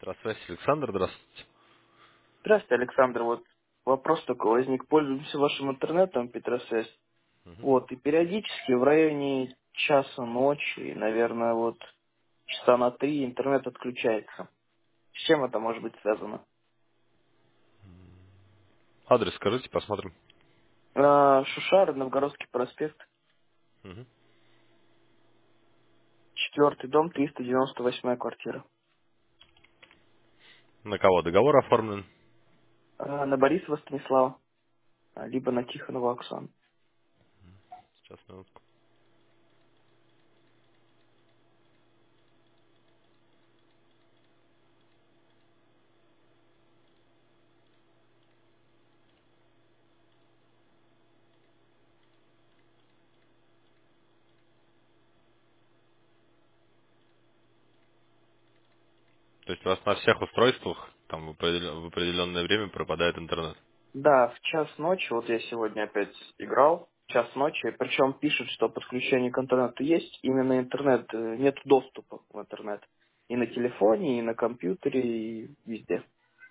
Здравствуйте, Александр, здравствуйте. Здравствуйте, Александр. Вот вопрос такой возник. Пользуемся вашим интернетом, Петросвязь. Мгм. Вот, и периодически в районе часа ночи, наверное, вот часа на 3 интернет отключается. С чем это может быть связано? Адрес скажите, посмотрим. Шушары, Новгородский проспект, Мгм. 4-й дом, 398-я квартира. На кого договор оформлен? На Борисова Станислава, либо на Тихонова Оксану. Сейчас, минутку. То есть у вас на всех устройствах там в определенное время пропадает интернет? Да, в час ночи, вот я сегодня опять играл, в час ночи, причем пишут, что подключение к интернету есть, именно интернет, нет доступа в интернет. И на телефоне, и на компьютере, и везде.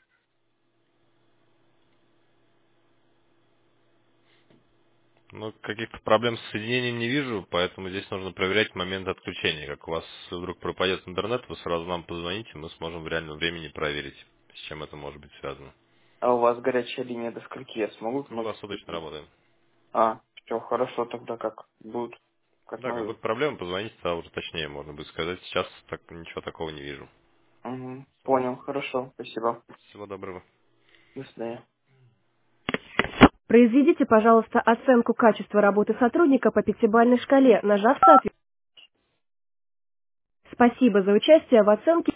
Ну, каких-то проблем с соединением не вижу, поэтому здесь нужно проверять момент отключения. Как у вас вдруг пропадет интернет, вы сразу нам позвоните, мы сможем в реальном времени проверить, с чем это может быть связано. А у вас горячая линия до скольки? Я смогу к ночи Круглосуточно прийти? работаем. Все, хорошо, тогда как будет, как Да, как мы... будут проблемы, позвоните, тогда уже точнее можно будет сказать. Сейчас так ничего такого не вижу. Угу, Вот. понял, хорошо, спасибо. Всего доброго. До свидания. Произведите, пожалуйста, оценку качества работы сотрудника по пятибалльной шкале, нажав соответствие. Спасибо за участие в оценке.